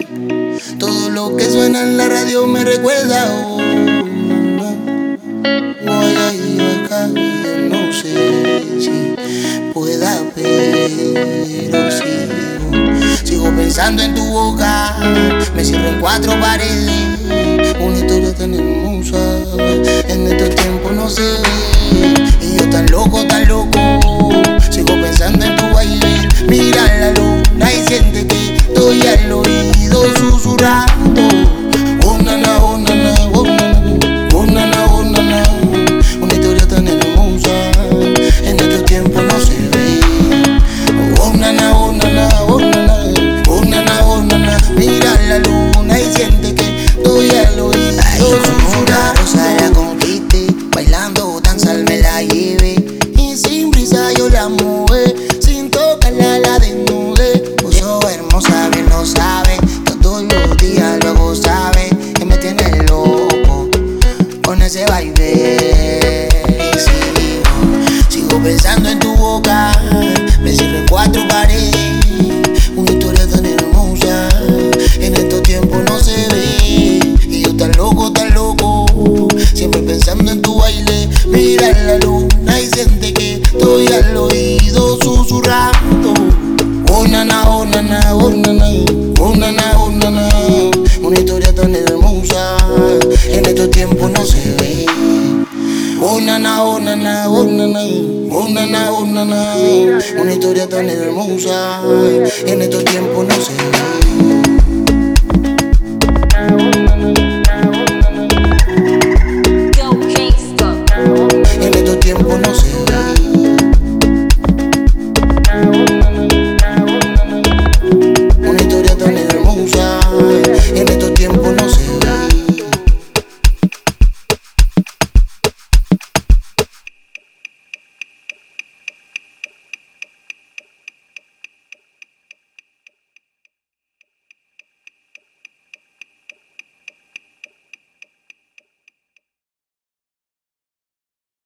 Todo lo que suena en la radio me recuerda a una. Voy a ir acá y yo no sé si pueda, pero sigo pensando en tu boca. Me cierro en cuatro paredes. Una historia tan hermosa, en estos tiempos no se ve. Y yo tan loco, sigo pensando en tu baile. Mira la luna y siente que estoy al oído susurrando. Oh nana, oh nana, oh nana, oh nana, oh nana. Una historia tan hermosa, en estos tiempos no se ve. Oh nana, oh nana, oh nana, oh nana, oh nana. Mira la luna y siente que estoy al oído susurrando. Rosa la conquiste, bailando danza me la llevé. Y sin prisa yo la mueve, sin tocarla la desnudé. Puso hermosa, bien lo sabe, todos los días luego sabe que me tiene loco con ese baile. Y sigo pensando en tu boca, me cierro en cuatro paredes. Una historia tan hermosa, en estos tiempos no se ve. Y yo tan loco, siempre pensando en tu baile. Mira la luna y siente que estoy al oído susurrando. Oh nana, oh nana, oh nana, oh nana, oh nana. Una historia tan hermosa, en estos tiempos no se ve. Oh nana, oh nana, oh nana, oh nana, oh nana. Una historia tan hermosa, en estos tiempos no se ve.